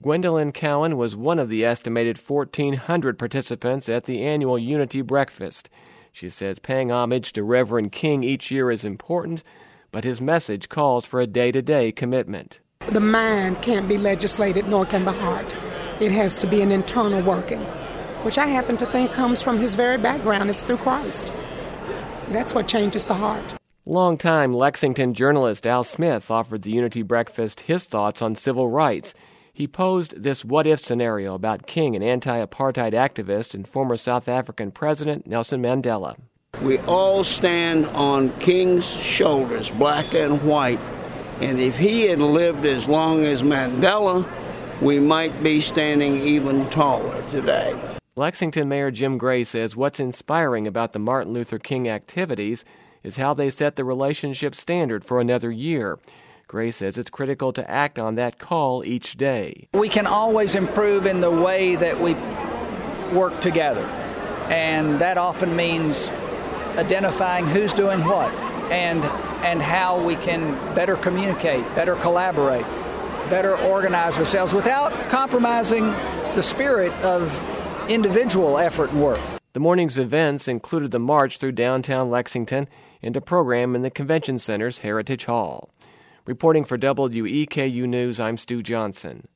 Gwendolyn Cowan was one of the estimated 1,400 participants at the annual Unity Breakfast. She says paying homage to Reverend King each year is important, but his message calls for a day-to-day commitment. The mind can't be legislated, nor can the heart. It has to be an internal working, which I happen to think comes from his very background. It's through Christ. That's what changes the heart. Longtime Lexington journalist Al Smith offered the Unity Breakfast his thoughts on civil rights. He posed this what-if scenario about King and anti-apartheid activist and former South African President Nelson Mandela. We all stand on King's shoulders, black and white, and if he had lived as long as Mandela, we might be standing even taller today. Lexington Mayor Jim Gray says what's inspiring about the Martin Luther King activities is how they set the relationship standard for another year. Gray says it's critical to act on that call each day. We can always improve in the way that we work together, and that often means identifying who's doing what and how we can better communicate, better collaborate, better organize ourselves without compromising the spirit of individual effort and work. The morning's events included the march through downtown Lexington and a program in the Convention Center's Heritage Hall. Reporting for WEKU News, I'm Stu Johnson.